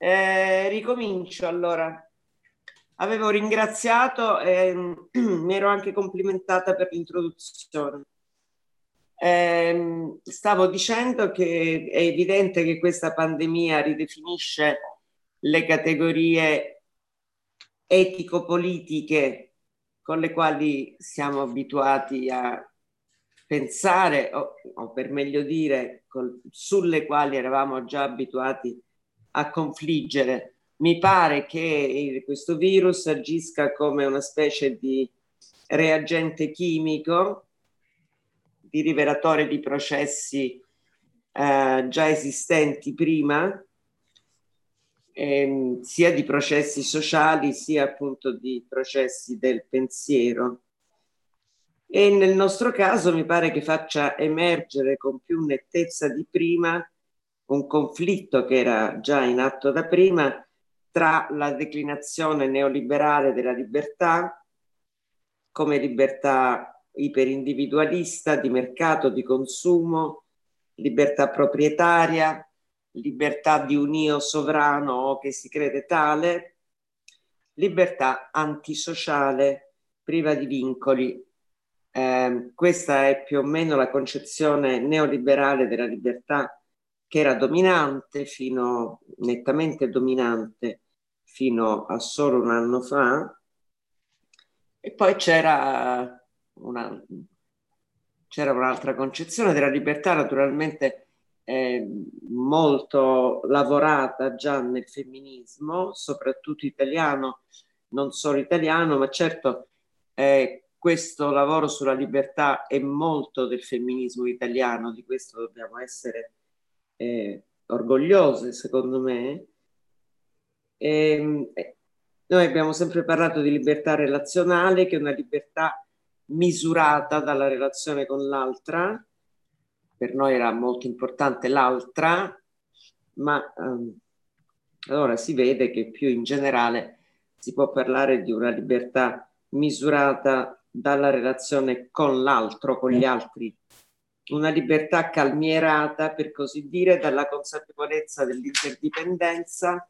Ricomincio allora. Avevo ringraziato e mi ero anche complimentata per l'introduzione. Stavo dicendo che è evidente che questa pandemia ridefinisce le categorie etico-politiche con le quali siamo abituati a pensare, o per meglio dire, sulle quali eravamo già abituati a confliggere. Mi pare che questo virus agisca come una specie di reagente chimico, di rivelatore di processi già esistenti prima, sia di processi sociali sia appunto di processi del pensiero. E nel nostro caso mi pare che faccia emergere con più nettezza di prima un conflitto che era già in atto da prima tra la declinazione neoliberale della libertà come libertà iperindividualista, di mercato, di consumo, libertà proprietaria, libertà di un io sovrano o che si crede tale, libertà antisociale, priva di vincoli. Questa è più o meno la concezione neoliberale della libertà che era dominante nettamente dominante fino a solo un anno fa. E poi c'era un'altra concezione della libertà, naturalmente molto lavorata già nel femminismo, soprattutto italiano, non solo italiano, ma certo questo lavoro sulla libertà è molto del femminismo italiano, di questo dobbiamo essere orgogliose, secondo me. Noi abbiamo sempre parlato di libertà relazionale, che è una libertà misurata dalla relazione con l'altra. Per noi era molto importante l'altra, ma allora si vede che più in generale si può parlare di una libertà misurata dalla relazione con l'altro, con gli altri. Una libertà calmierata, per così dire, dalla consapevolezza dell'interdipendenza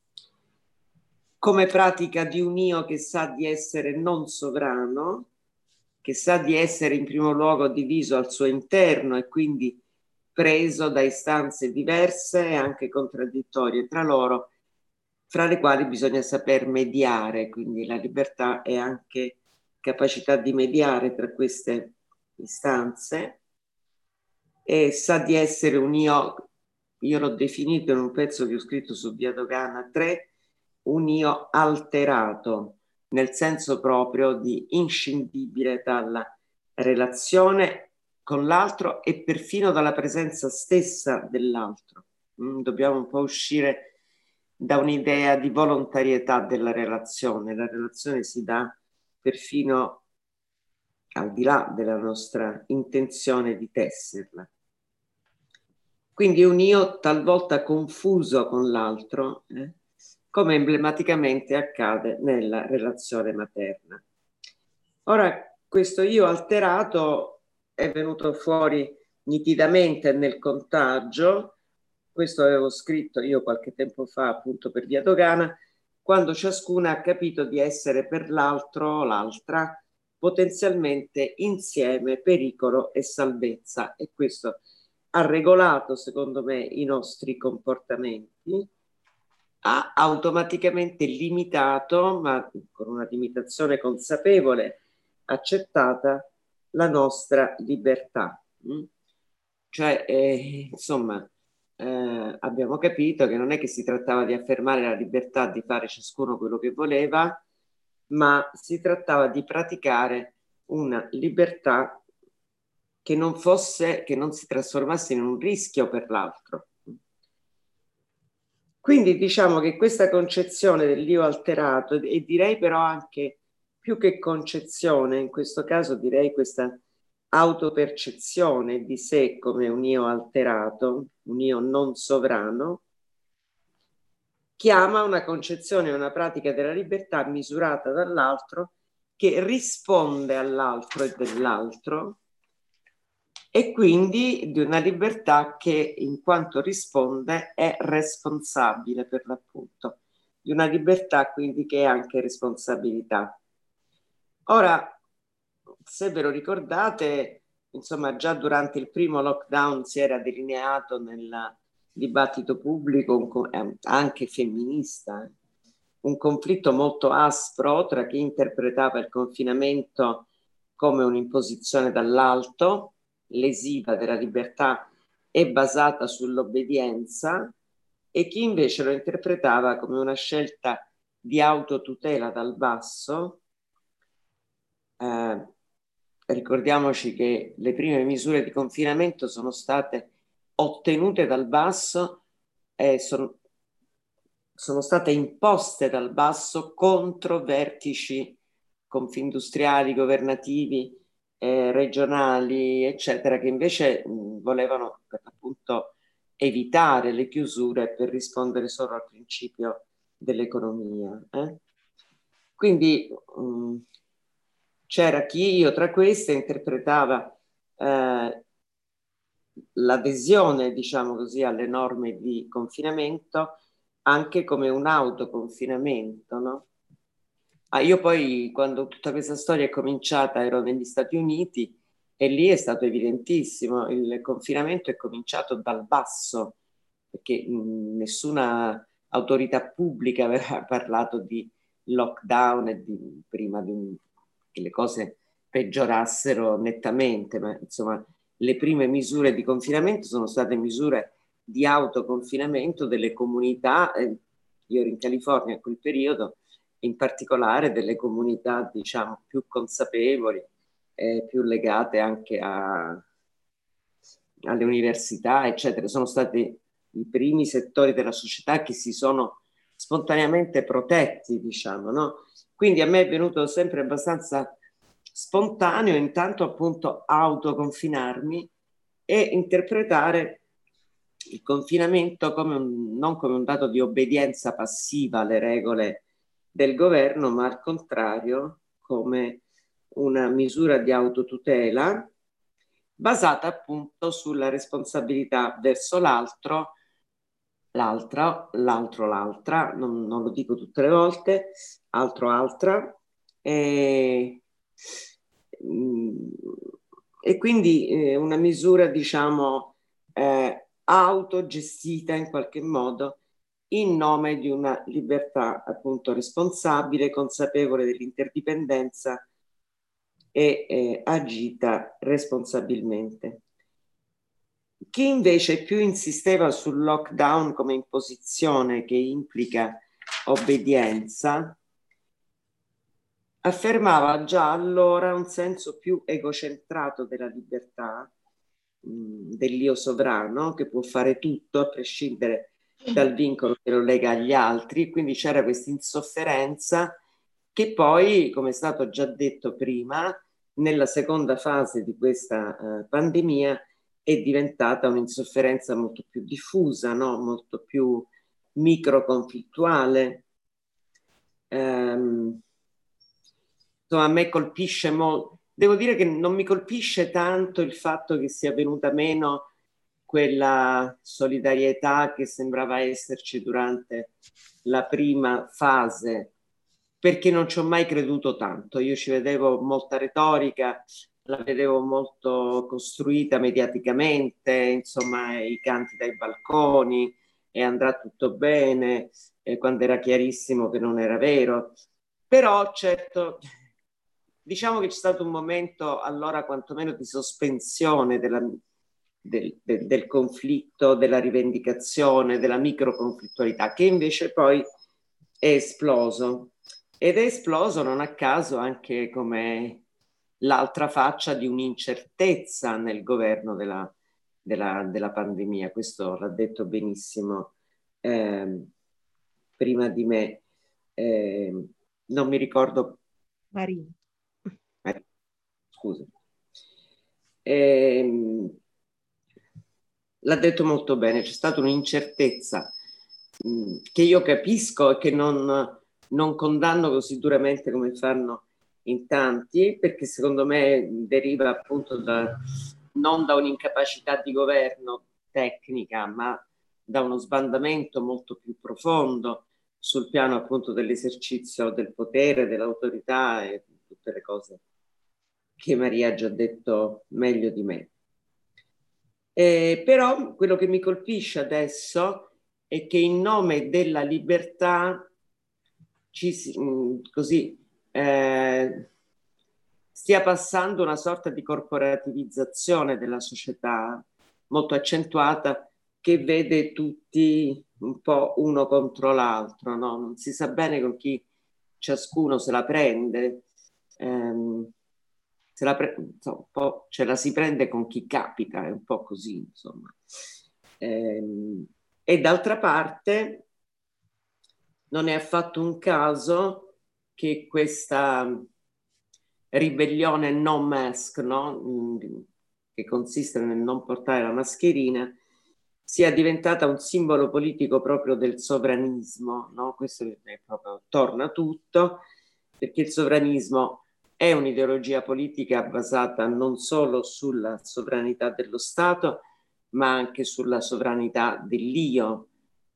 come pratica di un io che sa di essere non sovrano, che sa di essere in primo luogo diviso al suo interno e quindi preso da istanze diverse e anche contraddittorie tra loro, fra le quali bisogna saper mediare, quindi la libertà è anche capacità di mediare tra queste istanze, e sa di essere un io l'ho definito in un pezzo che ho scritto su Via Dogana 3, un io alterato, nel senso proprio di inscindibile dalla relazione con l'altro e perfino dalla presenza stessa dell'altro. Dobbiamo un po' uscire da un'idea di volontarietà della relazione. La relazione si dà perfino al di là della nostra intenzione di tesserla. Quindi un io talvolta confuso con l'altro, come emblematicamente accade nella relazione materna. Ora, questo io alterato è venuto fuori nitidamente nel contagio. Questo avevo scritto io qualche tempo fa, appunto per Via Dogana, quando ciascuna ha capito di essere per l'altro o l'altra potenzialmente insieme pericolo e salvezza, e questo ha regolato, secondo me, i nostri comportamenti, ha automaticamente limitato, ma con una limitazione consapevole, accettata, la nostra libertà. Cioè, insomma, abbiamo capito che non è che si trattava di affermare la libertà di fare ciascuno quello che voleva, ma si trattava di praticare una libertà che non si trasformasse in un rischio per l'altro. Quindi diciamo che questa concezione dell'io alterato, e direi però anche più che concezione, in questo caso direi questa autopercezione di sé come un io alterato, un io non sovrano, chiama una concezione, una pratica della libertà misurata dall'altro, che risponde all'altro e dell'altro e quindi di una libertà che in quanto risponde è responsabile per l'appunto, di una libertà quindi che è anche responsabilità. Ora, se ve lo ricordate, insomma, già durante il primo lockdown si era delineato nel dibattito pubblico, anche femminista, un conflitto molto aspro tra chi interpretava il confinamento come un'imposizione dall'alto, lesiva della libertà e basata sull'obbedienza, e chi invece lo interpretava come una scelta di autotutela dal basso. Ricordiamoci che le prime misure di confinamento sono state ottenute dal basso e sono state imposte dal basso contro vertici confindustriali, governativi, regionali, eccetera, che invece volevano per l'appunto evitare le chiusure per rispondere solo al principio dell'economia. Quindi c'era chi, io tra queste, interpretava l'adesione, diciamo così, alle norme di confinamento anche come un autoconfinamento, no? Io poi, quando tutta questa storia è cominciata, ero negli Stati Uniti e lì è stato evidentissimo, il confinamento è cominciato dal basso, perché nessuna autorità pubblica aveva parlato di lockdown e prima che le cose peggiorassero nettamente, ma insomma le prime misure di confinamento sono state misure di autoconfinamento delle comunità. Io ero in California in quel periodo, in particolare delle comunità, diciamo, più consapevoli, più legate anche alle università, eccetera. Sono stati i primi settori della società che si sono spontaneamente protetti, diciamo, no? Quindi a me è venuto sempre abbastanza spontaneo intanto appunto autoconfinarmi e interpretare il confinamento come non come un dato di obbedienza passiva alle regole del governo, ma al contrario come una misura di autotutela basata appunto sulla responsabilità verso l'altro, l'altra, non lo dico tutte le volte, altra, e, e quindi una misura, diciamo, autogestita in qualche modo in nome di una libertà appunto responsabile, consapevole dell'interdipendenza e agita responsabilmente. Chi invece più insisteva sul lockdown come imposizione che implica obbedienza, affermava già allora un senso più egocentrato della libertà, dell'io sovrano, che può fare tutto a prescindere dal vincolo che lo lega agli altri. Quindi c'era questa insofferenza che poi, come è stato già detto prima, nella seconda fase di questa pandemia è diventata un'insofferenza molto più diffusa, no? Molto più microconflittuale. Insomma, a me colpisce molto. Devo dire che non mi colpisce tanto il fatto che sia venuta meno quella solidarietà che sembrava esserci durante la prima fase, perché non ci ho mai creduto tanto. Io ci vedevo molta retorica, la vedevo molto costruita mediaticamente, insomma, i canti dai balconi e andrà tutto bene, quando era chiarissimo che non era vero. Però certo, diciamo che c'è stato un momento allora quantomeno di sospensione del conflitto, della rivendicazione, della microconflittualità, che invece poi è esploso. Ed è esploso non a caso anche come l'altra faccia di un'incertezza nel governo della pandemia. Questo l'ha detto benissimo prima di me. Non mi ricordo. Marina. Scusa. L'ha detto molto bene, c'è stata un'incertezza che io capisco e che non condanno così duramente come fanno in tanti, perché secondo me deriva appunto non da un'incapacità di governo tecnica, ma da uno sbandamento molto più profondo sul piano appunto dell'esercizio del potere, dell'autorità e tutte le cose che Maria ha già detto meglio di me. Però quello che mi colpisce adesso è che in nome della libertà così stia passando una sorta di corporativizzazione della società molto accentuata, che vede tutti un po' uno contro l'altro, no? Non si sa bene con chi ciascuno se la prende, insomma, un po' ce la si prende con chi capita, è un po' così, insomma. E d'altra parte non è affatto un caso che questa ribellione no mask, no? Che consiste nel non portare la mascherina, sia diventata un simbolo politico proprio del sovranismo, no? Questo è proprio, torna tutto, perché il sovranismo è un'ideologia politica basata non solo sulla sovranità dello Stato, ma anche sulla sovranità dell'io.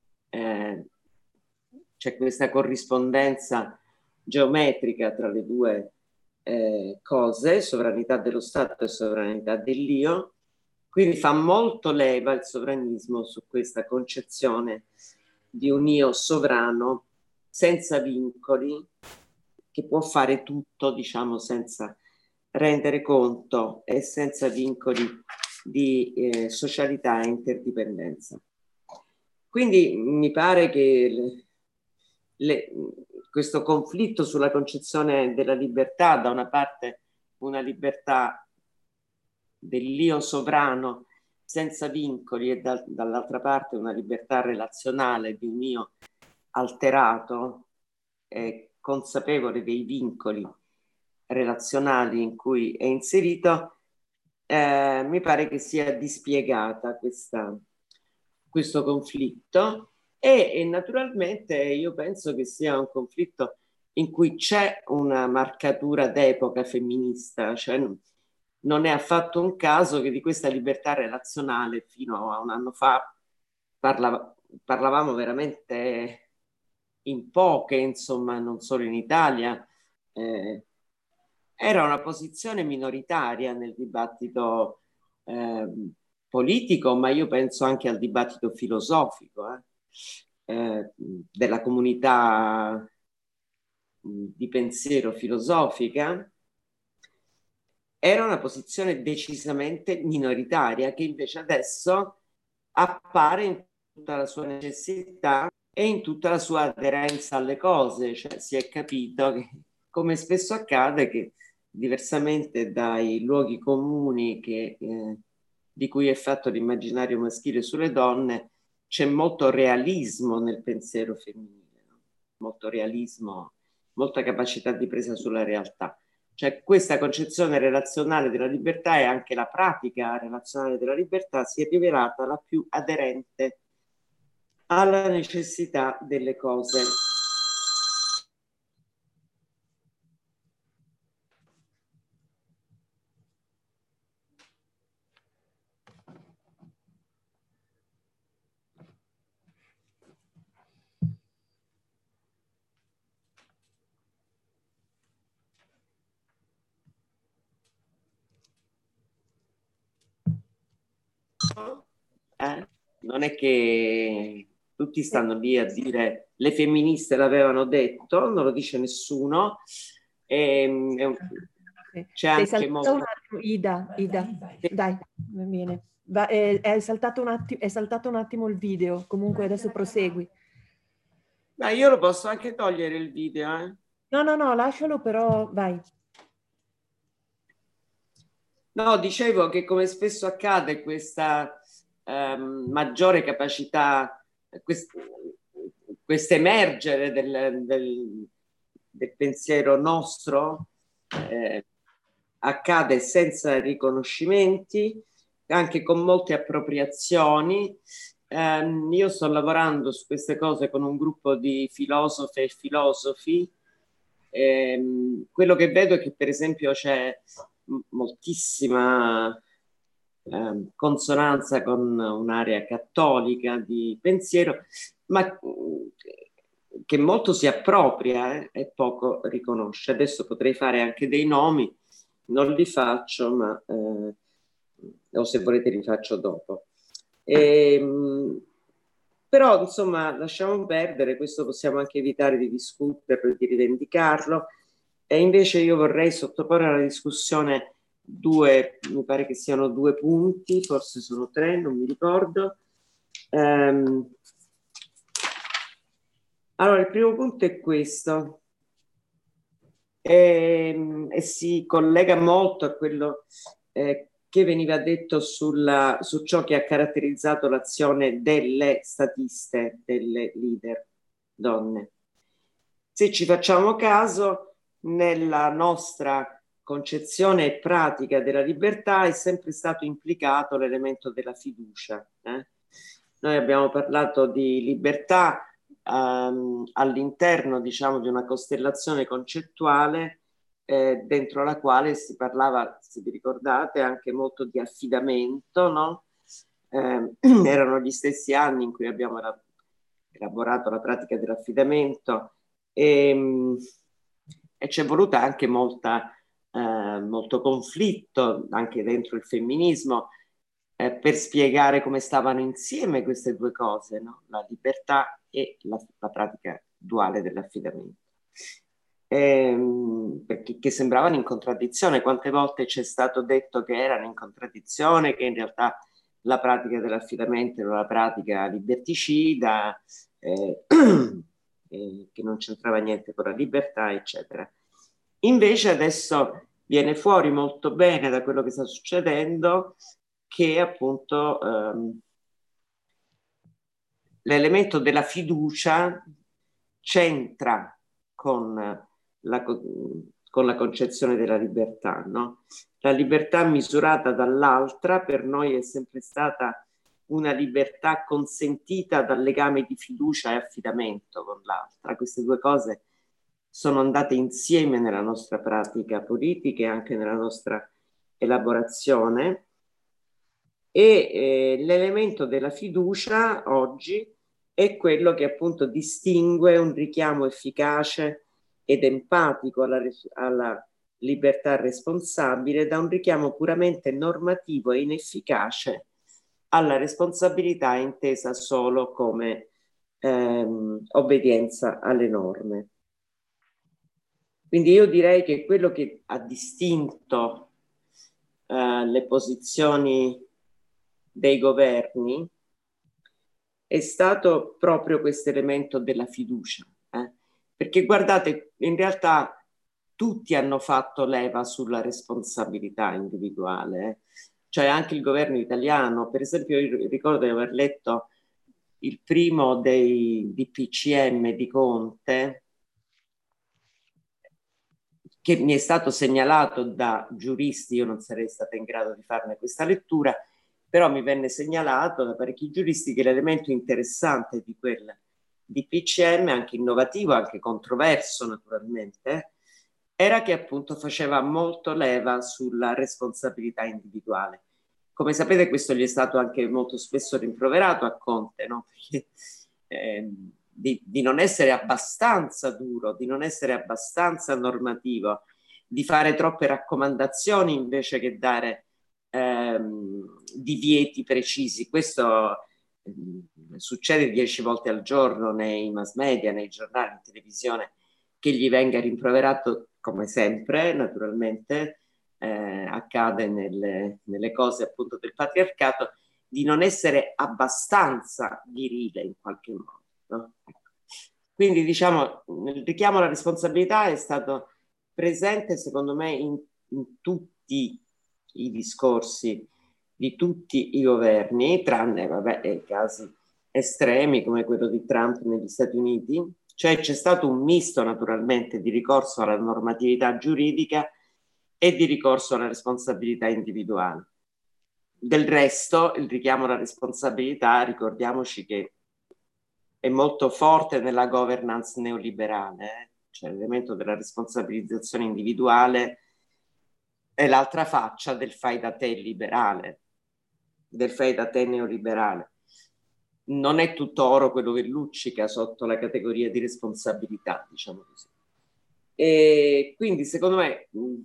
C'è questa corrispondenza geometrica tra le due cose, sovranità dello Stato e sovranità dell'io. Quindi fa molto leva il sovranismo su questa concezione di un io sovrano senza vincoli, che può fare tutto, diciamo, senza rendere conto e senza vincoli di socialità e interdipendenza. Quindi mi pare che questo conflitto sulla concezione della libertà, da una parte una libertà dell'io sovrano senza vincoli e dall'altra parte una libertà relazionale di un io alterato e consapevole dei vincoli relazionali in cui è inserito, mi pare che sia dispiegata questo conflitto e naturalmente io penso che sia un conflitto in cui c'è una marcatura d'epoca femminista, cioè non è affatto un caso che di questa libertà relazionale fino a un anno fa parlavamo veramente in poche, insomma, non solo in Italia. Era una posizione minoritaria nel dibattito eh, politico, ma io penso anche al dibattito filosofico della comunità di pensiero filosofica. Era una posizione decisamente minoritaria che invece adesso appare in tutta la sua necessità e in tutta la sua aderenza alle cose, cioè si è capito che, come spesso accade, che diversamente dai luoghi comuni di cui è fatto l'immaginario maschile sulle donne, c'è molto realismo nel pensiero femminile, no? Molto realismo, molta capacità di presa sulla realtà. Cioè questa concezione relazionale della libertà e anche la pratica relazionale della libertà si è rivelata la più aderente alla necessità delle cose. Non è che tutti stanno lì a dire le femministe l'avevano detto, non lo dice nessuno. C'è anche molto... un attimo, Ida, dai, va bene. È saltato un attimo il video, comunque adesso prosegui. Ma io lo posso anche togliere il video, eh? No, lascialo, però vai. No, dicevo che come spesso accade questa maggiore capacità, questo emergere del pensiero nostro accade senza riconoscimenti, anche con molte appropriazioni. Io sto lavorando su queste cose con un gruppo di filosofe e filosofi. Quello che vedo è che per esempio c'è moltissima consonanza con un'area cattolica di pensiero, ma che molto si appropria e poco riconosce. Adesso potrei fare anche dei nomi, non li faccio, ma o se volete li faccio dopo. Però insomma lasciamo perdere, questo possiamo anche evitare di discuterlo e di rivendicarlo, e invece io vorrei sottoporre alla discussione mi pare che siano 2 punti, forse sono 3, non mi ricordo. Allora, il primo punto è questo, e si collega molto a quello che veniva detto su ciò che ha caratterizzato l'azione delle statiste, delle leader donne. Se ci facciamo caso, nella nostra concezione e pratica della libertà è sempre stato implicato l'elemento della fiducia. Noi abbiamo parlato di libertà all'interno, diciamo, di una costellazione concettuale dentro la quale si parlava, se vi ricordate, anche molto di affidamento, no? Erano gli stessi anni in cui abbiamo elaborato la pratica dell'affidamento e c'è voluta anche molto conflitto anche dentro il femminismo per spiegare come stavano insieme queste 2 cose, no? La libertà e la pratica duale dell'affidamento. Perché sembravano in contraddizione. Quante volte c'è stato detto che erano in contraddizione, che in realtà la pratica dell'affidamento era una pratica liberticida, che non c'entrava niente con la libertà, eccetera. Invece adesso viene fuori molto bene da quello che sta succedendo che appunto l'elemento della fiducia c'entra con la concezione della libertà, no? La libertà misurata dall'altra per noi è sempre stata una libertà consentita dal legame di fiducia e affidamento con l'altra. Queste 2 cose sono andate insieme nella nostra pratica politica e anche nella nostra elaborazione, e l'elemento della fiducia oggi è quello che appunto distingue un richiamo efficace ed empatico alla libertà responsabile da un richiamo puramente normativo e inefficace alla responsabilità intesa solo come obbedienza alle norme. Quindi io direi che quello che ha distinto le posizioni dei governi è stato proprio questo elemento della fiducia, perché guardate, in realtà tutti hanno fatto leva sulla responsabilità individuale, cioè anche il governo italiano. Per esempio, io ricordo di aver letto il primo dei DPCM di Conte, che mi è stato segnalato da giuristi. Io non sarei stata in grado di farne questa lettura, però mi venne segnalato da parecchi giuristi che l'elemento interessante di quel DPCM, anche innovativo, anche controverso naturalmente, era che appunto faceva molto leva sulla responsabilità individuale. Come sapete, questo gli è stato anche molto spesso rimproverato a Conte, no? Perché, di non essere abbastanza duro, di non essere abbastanza normativo, di fare troppe raccomandazioni invece che dare divieti precisi. Questo succede 10 volte al giorno nei mass media, nei giornali, in televisione, che gli venga rimproverato, come sempre, naturalmente, accade nelle cose appunto del patriarcato, di non essere abbastanza virile in qualche modo, no? Quindi diciamo il richiamo alla responsabilità è stato presente secondo me in tutti i discorsi di tutti i governi, tranne vabbè, casi estremi come quello di Trump negli Stati Uniti. Cioè c'è stato un misto naturalmente di ricorso alla normatività giuridica e di ricorso alla responsabilità individuale. Del resto il richiamo alla responsabilità, ricordiamoci che è molto forte nella governance neoliberale, cioè l'elemento della responsabilizzazione individuale è l'altra faccia del fai da te liberale. del fai da te neoliberale. Non è tutto oro quello che luccica sotto la categoria di responsabilità, diciamo così. E quindi secondo me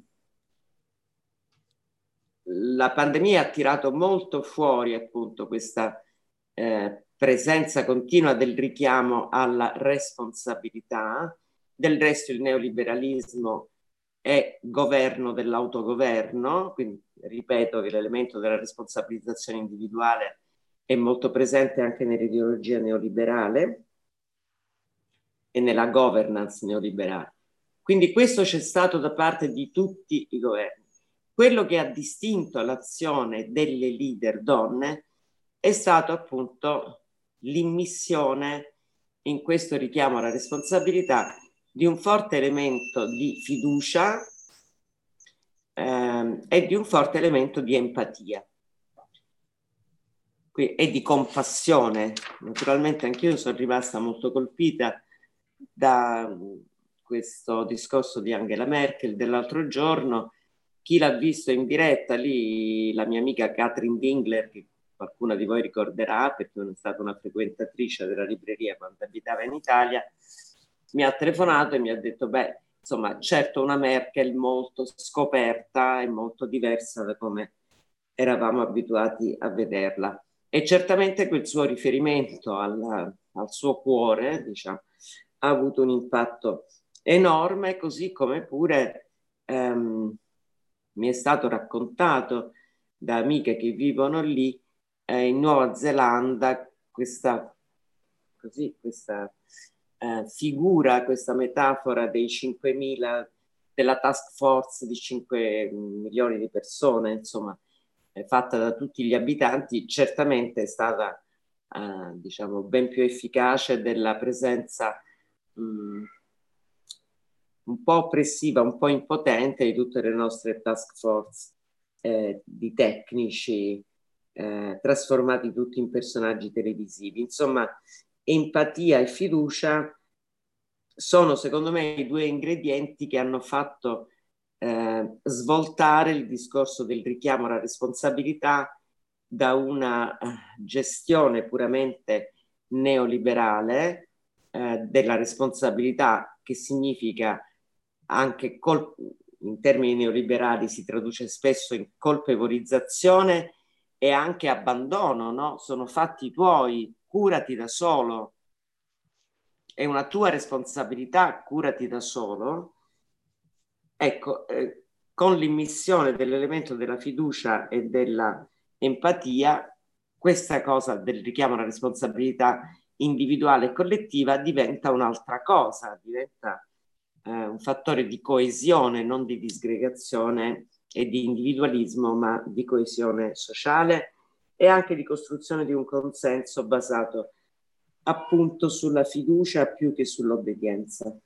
la pandemia ha tirato molto fuori appunto questa presenza continua del richiamo alla responsabilità. Del resto il neoliberalismo è governo dell'autogoverno, quindi ripeto che l'elemento della responsabilizzazione individuale è molto presente anche nell'ideologia neoliberale e nella governance neoliberale. Quindi questo c'è stato da parte di tutti i governi. Quello che ha distinto l'azione delle leader donne è stato appunto l'immissione in questo richiamo alla responsabilità di un forte elemento di fiducia e di un forte elemento di empatia e di compassione. Naturalmente anch'io sono rimasta molto colpita da questo discorso di Angela Merkel dell'altro giorno. Chi l'ha visto in diretta lì, la mia amica Katrin Dingler, che qualcuno di voi ricorderà perché è stata una frequentatrice della libreria quando abitava in Italia, mi ha telefonato e mi ha detto, beh, insomma, certo una Merkel molto scoperta e molto diversa da come eravamo abituati a vederla. E certamente quel suo riferimento al suo cuore, diciamo, ha avuto un impatto enorme, così come pure mi è stato raccontato da amiche che vivono lì in Nuova Zelanda questa figura, questa metafora dei 5.000, della task force di 5 milioni di persone, insomma, fatta da tutti gli abitanti, certamente è stata diciamo ben più efficace della presenza un po' oppressiva, un po' impotente di tutte le nostre task force di tecnici trasformati tutti in personaggi televisivi. Insomma, empatia e fiducia sono secondo me i due ingredienti che hanno fatto svoltare il discorso del richiamo alla responsabilità da una gestione puramente neoliberale della responsabilità, che significa anche in termini neoliberali si traduce spesso in colpevolizzazione e anche abbandono, no? Sono fatti tuoi, curati da solo, è una tua responsabilità, curati da solo. Ecco, con l'immissione dell'elemento della fiducia e della empatia, questa cosa del richiamo alla responsabilità individuale e collettiva diventa un'altra cosa, diventa un fattore di coesione, non di disgregazione e di individualismo, ma di coesione sociale e anche di costruzione di un consenso basato appunto sulla fiducia più che sull'obbedienza.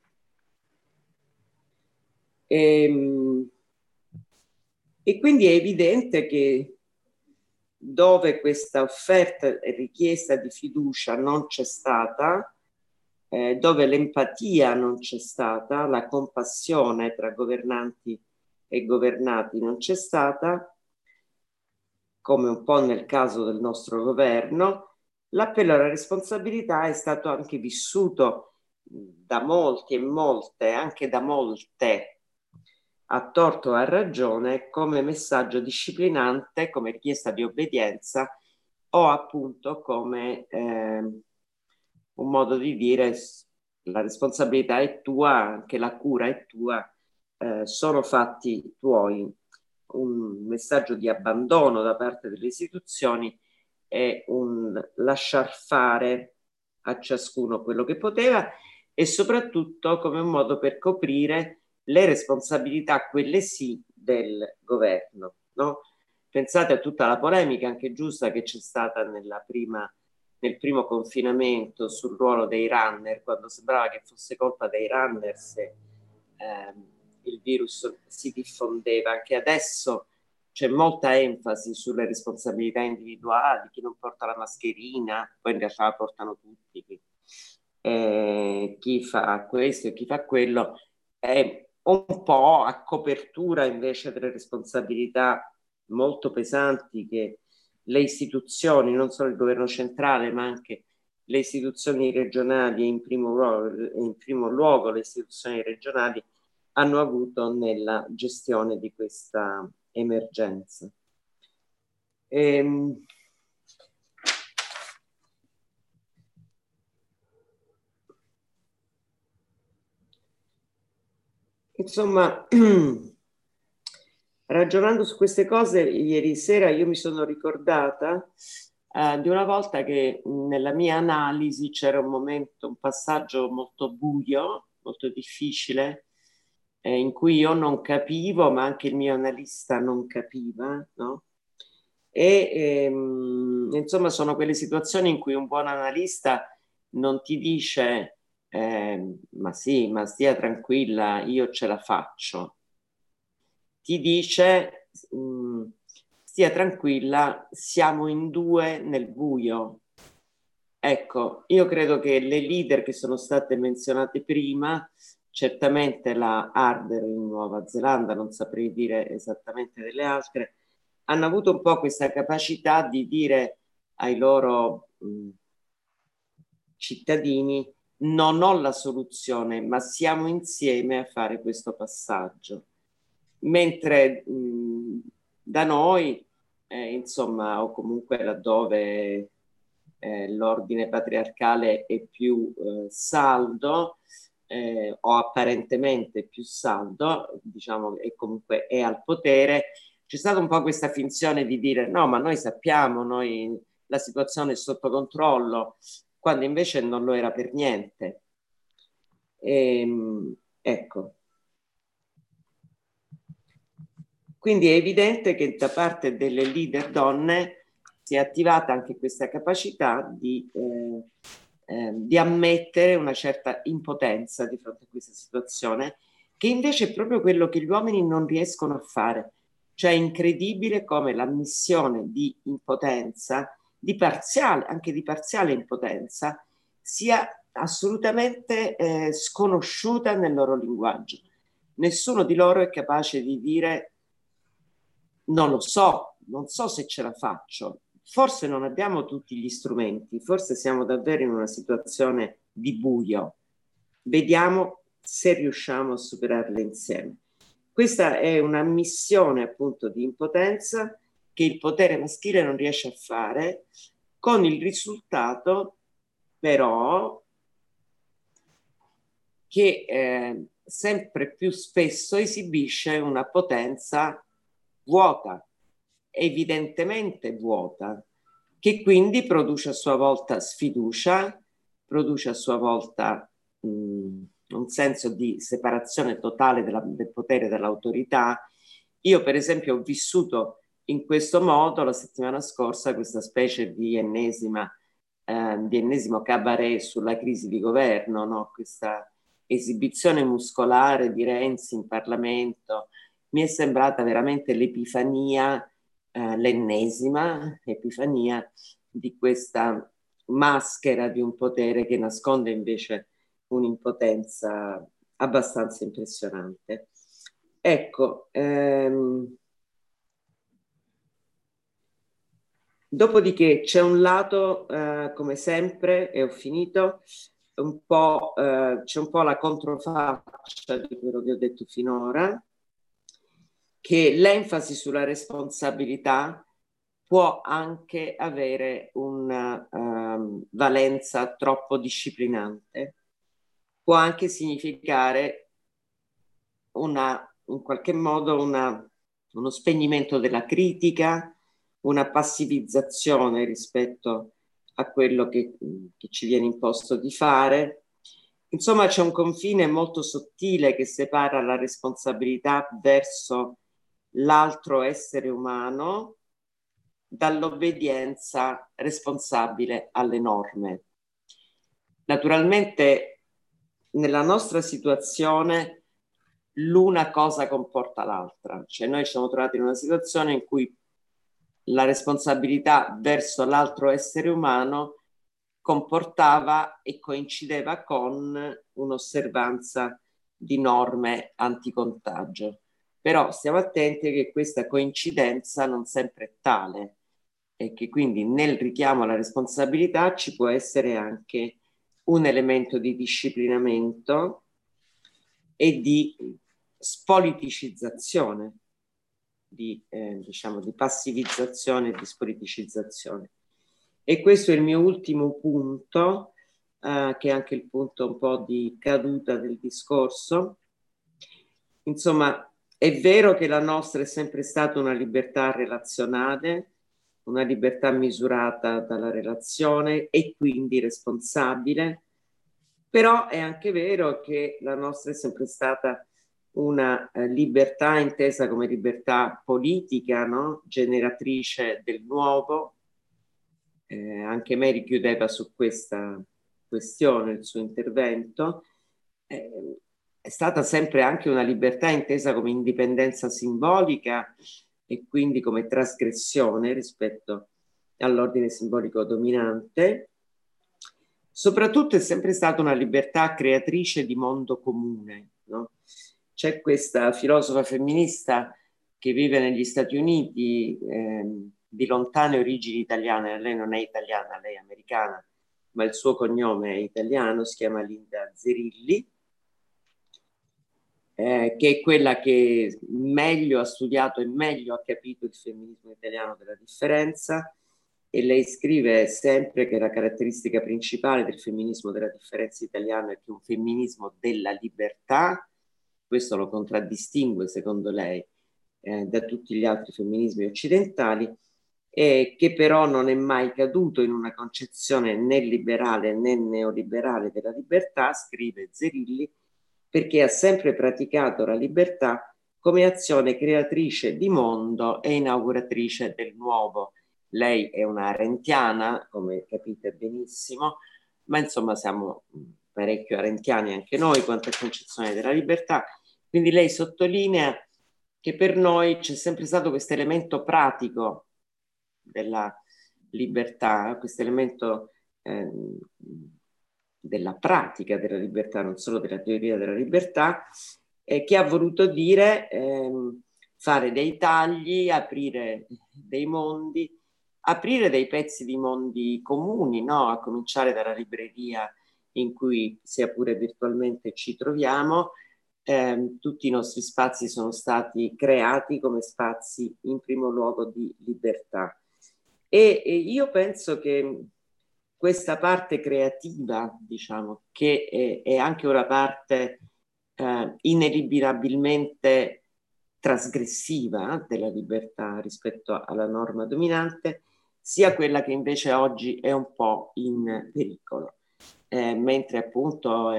E quindi è evidente che dove questa offerta e richiesta di fiducia non c'è stata, dove l'empatia non c'è stata, la compassione tra governanti e governati non c'è stata, come un po' nel caso del nostro governo, l'appello alla responsabilità è stato anche vissuto da molti e molte, anche da molte, a torto o a ragione, come messaggio disciplinante, come richiesta di obbedienza o appunto come un modo di dire la responsabilità è tua, anche la cura è tua, sono fatti tuoi. Un messaggio di abbandono da parte delle istituzioni e un lasciar fare a ciascuno quello che poteva e soprattutto come un modo per coprire le responsabilità, quelle sì, del governo, no? Pensate a tutta la polemica, anche giusta, che c'è stata nel primo confinamento sul ruolo dei runner, quando sembrava che fosse colpa dei runner se il virus si diffondeva. Anche adesso c'è molta enfasi sulle responsabilità individuali, chi non porta la mascherina, poi in realtà la portano tutti, chi fa questo e chi fa quello, è un po' a copertura invece delle responsabilità molto pesanti che le istituzioni, non solo il governo centrale, ma anche le istituzioni regionali e in primo luogo le istituzioni regionali hanno avuto nella gestione di questa emergenza. Insomma, ragionando su queste cose, ieri sera io mi sono ricordata di una volta che nella mia analisi c'era un momento, un passaggio molto buio, molto difficile, in cui io non capivo, ma anche il mio analista non capiva, no? Insomma, sono quelle situazioni in cui un buon analista non ti dice ma sì, ma stia tranquilla, io ce la faccio. Ti dice stia tranquilla, siamo in due nel buio. Ecco, io credo che le leader che sono state menzionate prima, certamente la Ardern in Nuova Zelanda, non saprei dire esattamente delle altre, hanno avuto un po' questa capacità di dire ai loro cittadini: non ho la soluzione, ma siamo insieme a fare questo passaggio. Mentre da noi, insomma, o comunque laddove l'ordine patriarcale è più saldo, o apparentemente più saldo, diciamo, e comunque è al potere, c'è stata un po' questa finzione di dire no, ma noi sappiamo, noi la situazione è sotto controllo, quando invece non lo era per niente. Ecco. Quindi è evidente che da parte delle leader donne si è attivata anche questa capacità di ammettere una certa impotenza di fronte a questa situazione, che invece è proprio quello che gli uomini non riescono a fare. Cioè è incredibile come l'ammissione di impotenza, di parziale, anche di parziale impotenza, sia assolutamente sconosciuta nel loro linguaggio. Nessuno di loro è capace di dire non lo so, non so se ce la faccio, forse non abbiamo tutti gli strumenti, forse siamo davvero in una situazione di buio, vediamo se riusciamo a superarle insieme. Questa è una missione appunto di impotenza che il potere maschile non riesce a fare, con il risultato però che sempre più spesso esibisce una potenza vuota, evidentemente vuota, che quindi produce a sua volta sfiducia, produce a sua volta un senso di separazione totale del potere dall'autorità. Io per esempio ho vissuto in questo modo la settimana scorsa questa specie di ennesimo cabaret sulla crisi di governo, no? Questa esibizione muscolare di Renzi in Parlamento mi è sembrata veramente l'epifania, l'ennesima epifania di questa maschera di un potere che nasconde invece un'impotenza abbastanza impressionante. Ecco, dopodiché c'è un lato, come sempre, e ho finito, c'è un po' la controfaccia di quello che ho detto finora, che l'enfasi sulla responsabilità può anche avere una valenza troppo disciplinante, può anche significare in qualche modo uno spegnimento della critica, una passivizzazione rispetto a quello che ci viene imposto di fare. Insomma, c'è un confine molto sottile che separa la responsabilità verso l'altro essere umano dall'obbedienza responsabile alle norme. Naturalmente, nella nostra situazione, l'una cosa comporta l'altra. Cioè noi ci siamo trovati in una situazione in cui la responsabilità verso l'altro essere umano comportava e coincideva con un'osservanza di norme anticontagio. Però stiamo attenti che questa coincidenza non sempre è tale, e che quindi nel richiamo alla responsabilità ci può essere anche un elemento di disciplinamento e di spoliticizzazione, diciamo di passivizzazione e di spoliticizzazione. E questo è il mio ultimo punto, che è anche il punto un po' di caduta del discorso. Insomma, è vero che la nostra è sempre stata una libertà relazionale, una libertà misurata dalla relazione e quindi responsabile, però è anche vero che la nostra è sempre stata una libertà intesa come libertà politica, no? Generatrice del nuovo. Anche Mary chiudeva su questa questione il suo intervento. È stata sempre anche una libertà intesa come indipendenza simbolica e quindi come trasgressione rispetto all'ordine simbolico dominante. Soprattutto è sempre stata una libertà creatrice di mondo comune, no? C'è questa filosofa femminista che vive negli Stati Uniti, di lontane origini italiane. Lei non è italiana, lei è americana, ma il suo cognome è italiano, si chiama Linda Zerilli, che è quella che meglio ha studiato e meglio ha capito il femminismo italiano della differenza, e lei scrive sempre che la caratteristica principale del femminismo della differenza italiano è che è un femminismo della libertà. Questo lo contraddistingue, secondo lei, da tutti gli altri femminismi occidentali, che però non è mai caduto in una concezione né liberale né neoliberale della libertà, scrive Zerilli, perché ha sempre praticato la libertà come azione creatrice di mondo e inauguratrice del nuovo. Lei è una arendtiana, come capite benissimo, ma insomma siamo parecchio arendtiani anche noi quanto a concezione della libertà. Quindi lei sottolinea che per noi c'è sempre stato questo elemento pratico della libertà, questo elemento della pratica della libertà, non solo della teoria della libertà, che ha voluto dire fare dei tagli, aprire dei mondi, aprire dei pezzi di mondi comuni, no? A cominciare dalla libreria in cui, sia pure virtualmente, ci troviamo. Tutti i nostri spazi sono stati creati come spazi in primo luogo di libertà. E io penso che questa parte creativa, diciamo, che è anche una parte ineliminabilmente trasgressiva della libertà rispetto alla norma dominante, sia quella che invece oggi è un po' in pericolo. Mentre appunto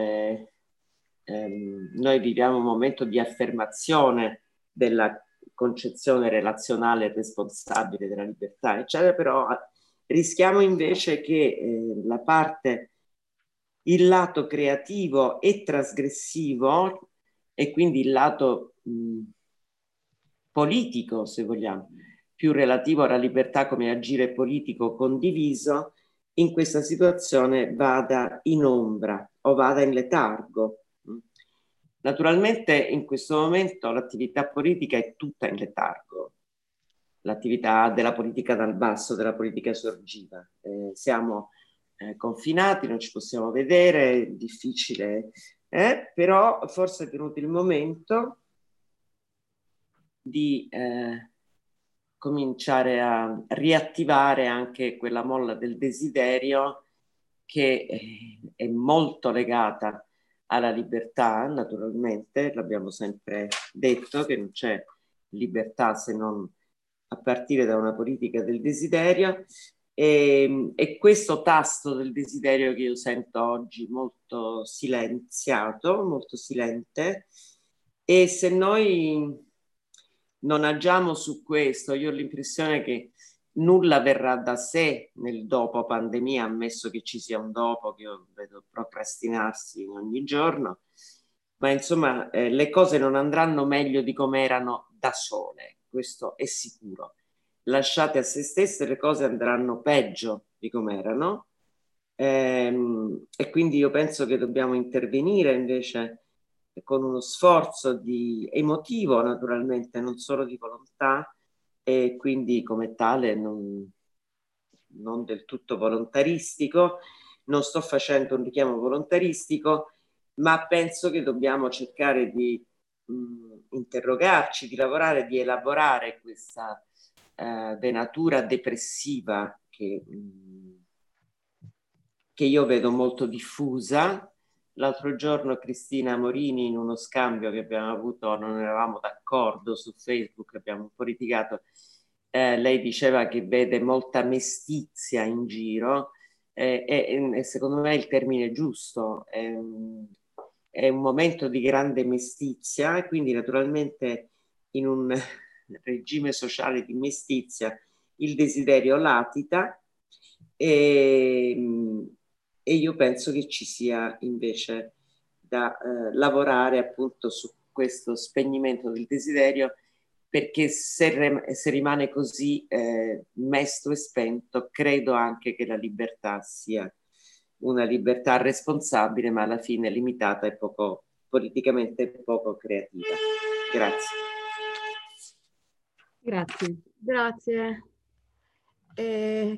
noi viviamo un momento di affermazione della concezione relazionale e responsabile della libertà, eccetera, però rischiamo invece che la parte, il lato creativo e trasgressivo, e quindi il lato politico, se vogliamo, più relativo alla libertà come agire politico condiviso, in questa situazione vada in ombra o vada in letargo. Naturalmente in questo momento l'attività politica è tutta in letargo, l'attività della politica dal basso, della politica sorgiva. Siamo confinati, non ci possiamo vedere, è difficile, però forse è venuto il momento di cominciare a riattivare anche quella molla del desiderio che è molto legata alla libertà, naturalmente, l'abbiamo sempre detto che non c'è libertà se non a partire da una politica del desiderio, e questo tasto del desiderio che io sento oggi molto silenziato, molto silente, e se noi non agiamo su questo, io ho l'impressione che nulla verrà da sé nel dopo pandemia, ammesso che ci sia un dopo, che io vedo procrastinarsi ogni giorno, ma insomma le cose non andranno meglio di come erano da sole, questo è sicuro. Lasciate a se stesse le cose andranno peggio di come erano, e quindi io penso che dobbiamo intervenire invece con uno sforzo emotivo, naturalmente, non solo di volontà, e quindi come tale non del tutto volontaristico, non sto facendo un richiamo volontaristico, ma penso che dobbiamo cercare di interrogarci, di lavorare, di elaborare questa venatura depressiva che io vedo molto diffusa. L'altro giorno Cristina Morini, in uno scambio che abbiamo avuto, non eravamo d'accordo su Facebook, abbiamo un po' litigato, lei diceva che vede molta mestizia in giro e secondo me il termine è giusto. È un momento di grande mestizia e quindi naturalmente in un regime sociale di mestizia il desiderio latita e io penso che ci sia invece da lavorare appunto su questo spegnimento del desiderio, perché se rimane così mesto e spento, credo anche che la libertà sia una libertà responsabile, ma alla fine limitata e poco politicamente poco creativa. Grazie. Grazie. Grazie.